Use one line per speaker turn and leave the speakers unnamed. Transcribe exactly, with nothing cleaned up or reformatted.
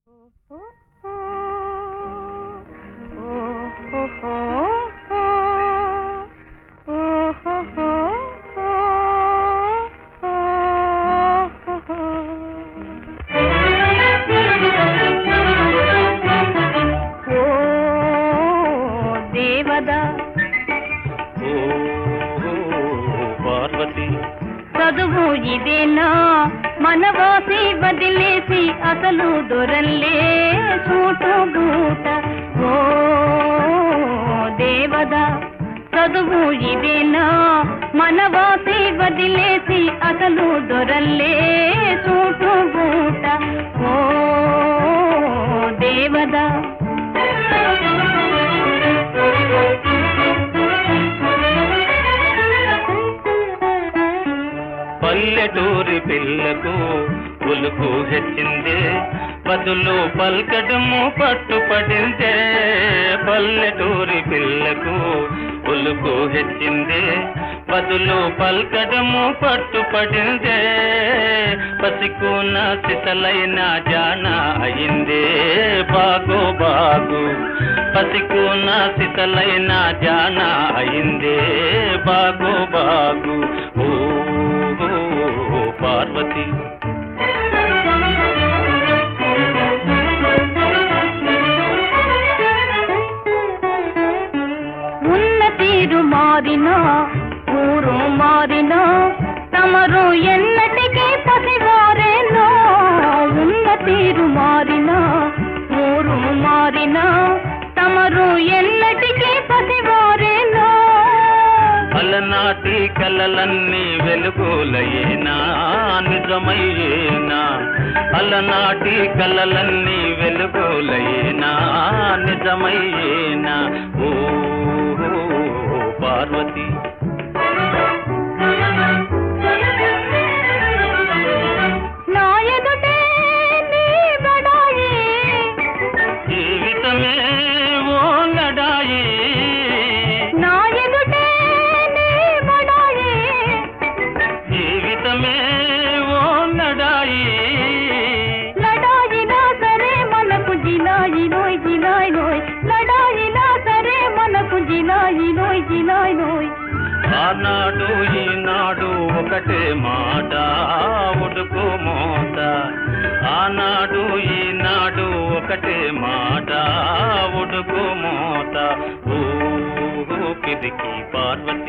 చదువు ఇదేనా మనవాసి వదిలేసి అసలు దొరల్లే సూటు బూట. ఓ దేవదా చదువు ఇదేనా మనవాసి వదిలేసి అసలు దొరల్లే సూటు బూట. ఓ దేవదా
పల్లెటూరి పిల్లకు ఉలుకు హెచ్చిందే బదులు పల్కడము పట్టుపడిందే. పల్లెటూరి పిల్లకు ఉలుకు హెచ్చిందే బదులు పల్కడము పట్టుపడిందే. పసికున్న సిసలైన జాన అయిందే బాగు బాగు. పసికున్న సిసలైన జాన అయిందే బాగు బాగు. ఓ పార్వతి
ఉన్న తీరు మారినా ఊరు మారినా తమరు ఎన్నటికీ పసివారేనో. ఉన్న తీరు మారినా ఊరు మారినా తమరు ఎన్నటికీ పసివారేనో.
అలనాటి కలలన్నీ వెలుగులయేనా నిజమయ్యేనా. అలనాటి కలలన్నీ వెలుగులయేనా నిజమయ్యేనా. ఓ పార్వతి జీవితమే ఓ లడాయి. జీవితమే ఓ లడాయి.
లడాయినా సరే మనకు జిలాయి నోయ్ జిలాయి నోయ్. లడాయినా సరే మనకు జిలాయి నోయ్ జిలాయి నోయ్.
ఆనాడు ఈనాడు ఒకటే మాట ఉడుకు మోత. ఆనాడు ఈనాడు ఒకటే మాట ఉడుకు మోత. ఓ పిరికి పార్వతి